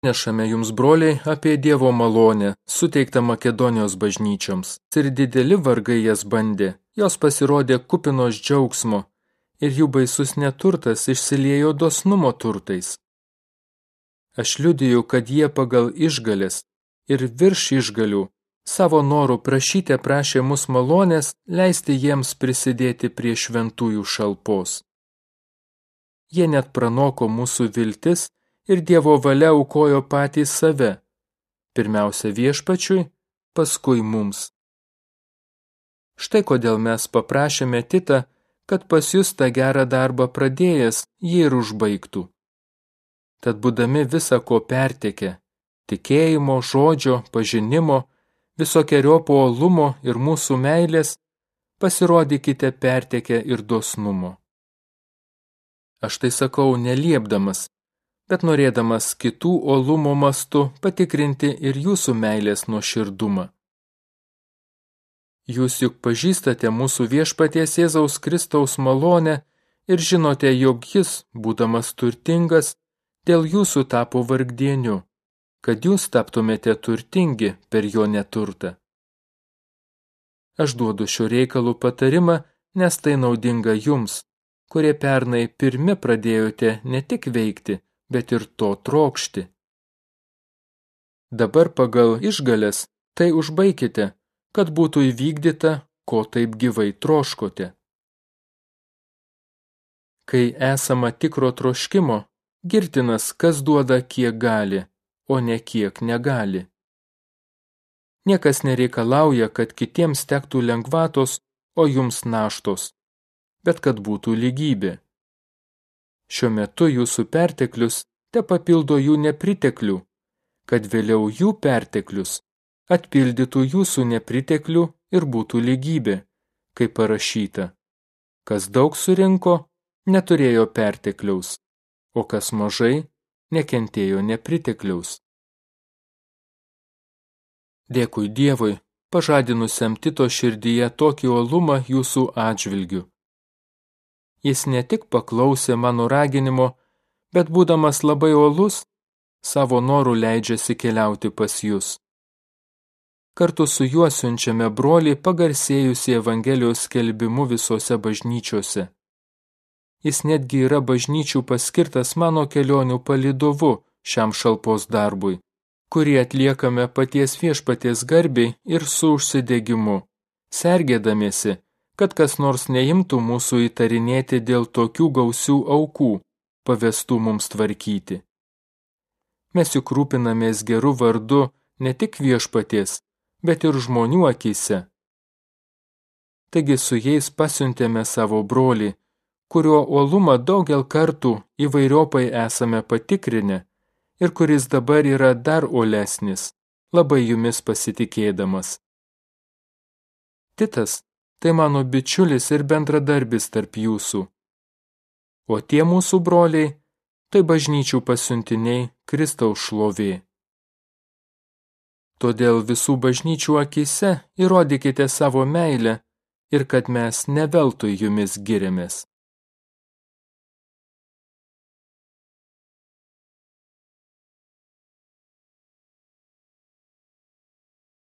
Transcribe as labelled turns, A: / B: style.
A: Nešame jums, broliai, apie Dievo malonę, suteiktą Makedonijos bažnyčioms. Ir dideli vargai jas bandė, jos pasirodė kupinos džiaugsmo, ir jų baisus neturtas išsiliejo dosnumo turtais. Aš liudiju, kad jie pagal išgalės ir virš išgalių savo norų prašė mus malonės leisti jiems prisidėti prie šventųjų šalpos. Jie net pranoko mūsų viltis ir Dievo valia aukojo patys save, pirmiausia viešpačiui, paskui mums. Štai kodėl mes paprašėme Titą, kad pas jūs tą gerą darbą pradėjęs jį ir užbaigtų. Tad būdami visa ko pertekę, tikėjimo, žodžio, pažinimo, visokeriopo uolumo ir mūsų meilės, pasirodykite pertekę ir dosnumo. Aš tai sakau neliepdamas, bet norėdamas kitų uolumo mastu patikrinti ir jūsų meilės nuoširdumą. Jūs juk pažįstate mūsų viešpaties Jėzaus Kristaus malonę ir žinote, jog jis, būdamas turtingas, dėl jūsų tapo vargdieniu, kad jūs taptumėte turtingi per jo neturtą. Aš duodu šio reikalų patarimą, nes tai naudinga jums, kurie pernai pirmi pradėjote ne tik veikti, bet ir to trokšti. Dabar pagal išgalės tai užbaikite, kad būtų įvykdyta, ko taip gyvai troškote. Kai esama tikro troškimo, girtinas, kas duoda kiek gali, o ne kiek negali. Niekas nereikalauja, kad kitiems tektų lengvatos, o jums naštos, bet kad būtų lygybė. Šiuo metu jūsų perteklius te papildo jų nepriteklių, kad vėliau jų perteklius atpildytų jūsų nepriteklių ir būtų lygybė, kaip parašyta. Kas daug surinko, neturėjo pertekliaus, o kas mažai, nekentėjo nepritekliaus. Dėkui Dievui, pažadinusiam Tito širdyje tokį uolumą jūsų atžvilgiu. Jis ne tik paklausė mano raginimo, bet būdamas labai uolus, savo norų leidžiasi keliauti pas jūs. Kartu su juo siunčiame brolį pagarsėjusį Evangelijos skelbimu visose bažnyčiose. Jis netgi yra bažnyčių paskirtas mano kelionių palydovu šiam šalpos darbui, kurį atliekame paties viešpaties garbiai ir su užsidegimu, sergėdamiesi, kad kas nors neimtų mūsų įtarinėti dėl tokių gausių aukų, pavestų mums tvarkyti. Mes juk rūpinamės geru vardu ne tik viešpaties, bet ir žmonių akyse. Taigi su jais pasiuntėme savo brolį, kurio uolumą daugel kartų įvairiopai esame patikrinę ir kuris dabar yra dar uolesnis, labai jumis pasitikėdamas. Titas tai mano bičiulis ir bendradarbis tarp jūsų. O tie mūsų broliai, tai bažnyčių pasiuntiniai Kristaus šlovė. Todėl visų bažnyčių akyse įrodykite savo meilę ir kad mes ne veltui jumis giriamės.